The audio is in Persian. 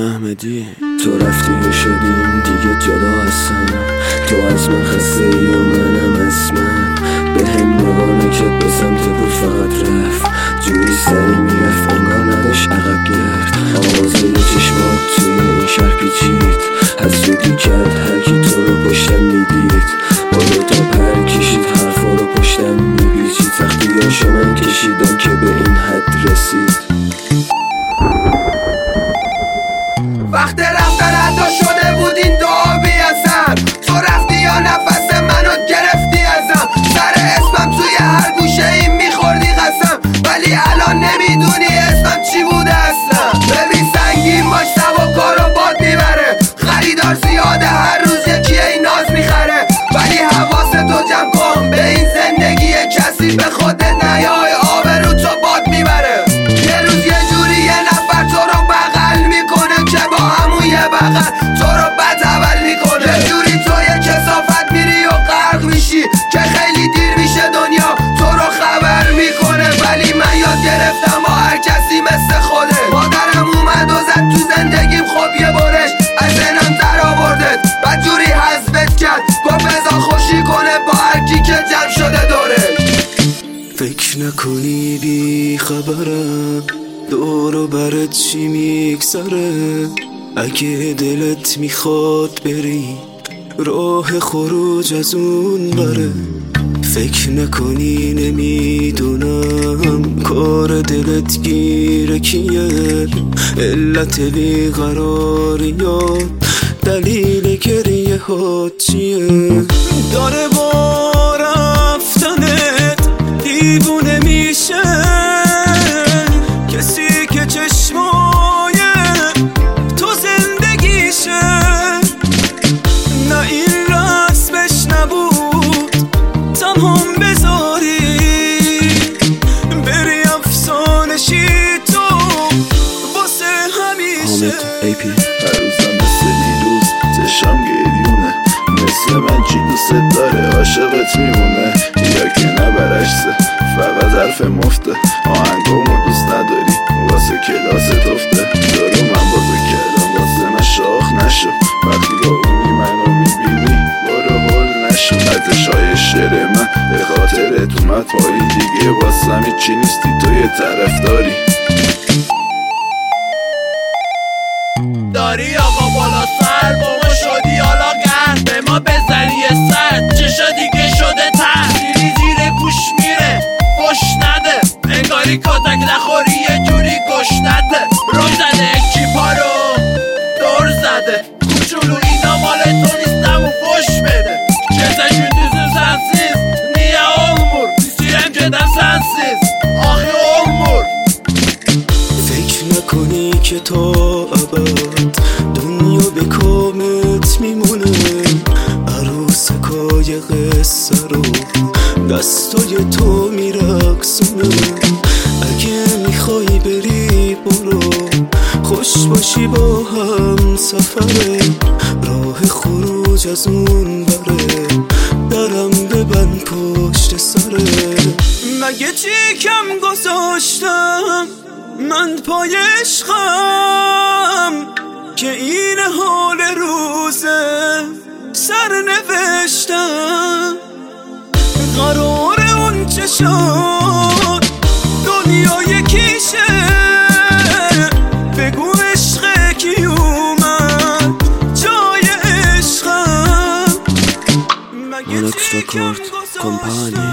احمدی. تو رفتی و شدیم دیگه جدا هستم، تو از من خسته ای و منم از من. به هم نگاه نکرد به سمت بود فقط رفت، جوری سری میرفت انگار نداشت عقب گرفت. آوازه چشمات توی این شهر پیچید، حسودی کرد هرکی تو رو پشتم میدید. با دوتا پر کشید حرفا رو پشتم میپیچید. سختیاشو من کشیدم که به این حد رسید. وقت رفتن حتی شده بود این دعا بی اثر. تو رفتی یا نفس منو گرفتی ازم، سر اسمم توی هر گوشه این میخوردی قسم. ولی الان نمیدونی اسمم چی بوده اصلا. ببین سنگین باش سبکارو باد میبره، خریدار زیاده هر روز یکی این ناز میخره. ولی حواستو جمع کن به این زندگی کسی به خودت نیای، آبرو تو باد میبره. یه روز یه جوری یه نفر تو رو بغل میکنه که با همون یه بغل تو رو بد اول میکنه. یه جوری توی کثافت میری و غرق میشی که خیلی دیر میشه دنیا تو رو خبر میکنه. ولی من یاد گرفتم با هر کسی مثل خوده. مادرم اومد و زد تو زندگیم خب یه برش، از ذهنم در آوردت بعد جوری حذفت کرد، گفت بذار خوشی کنه با هر کی که جمع شده دورش. فکر نکنی بی خبرم دورو برات چی میگذره. اگه دلت میخواد بری راه خروج از اون بره. فکر نکنی نمیدونم کار دلت گیره کیه، علت بیقراری یا دلیل گریه ها چیه. داره با رفتنت دیوونه میشه کسی که چشمای تو زندگیشه. نه این رسمش نبود تنهام بذاری بری افسانشی تو واسه همیشه. هر روزم مثل دیروز چشم گریونه، مثل من چی دوست داره عاشقت میمونه. یا که نه برعکسه فقط حرف مفته، آهنگامو دوست نداری واسه کلاست افته. دارو من با تو کردم واسه من شاخ نشو، وقتی با اونی منو میبینی بارو هول نشو. ارزشای شعر من به خاطرت اومد پایی دیگه، واسه هیچی نیستی تو یه طرفداری. داری آقا بالا سر با ما شدی حالا گرد، به ما بزنی یه سر چه شدی که شده تر. زیری زیر گوش میره فش نده، انگاری کتک نخوری یه جوری گوش نده. روی زده اکیپا رو دور زده، کوچولو اینا مال تو نیستم و فش بده. چزشون düzün sensiz, niye olmur? İstiyorum ceden sensiz, ahi olmur. فکر نکنی که تا ابد دنیا به کامت میمونه. عروسکای قصه رو دستای تو میرقصونه. اگه میخوای بری برو، خوش باشی با هم سفره. راه خروج از اون بره، درم ببند پشت سره. مگه چی کم گذاشتم من پای عشقم که این حال روزه سر نوشتم. قرار اون چه شد دنیا یکیشه، بگو عشق کی اومد جای عشقم. مگه چی کم گذاشتم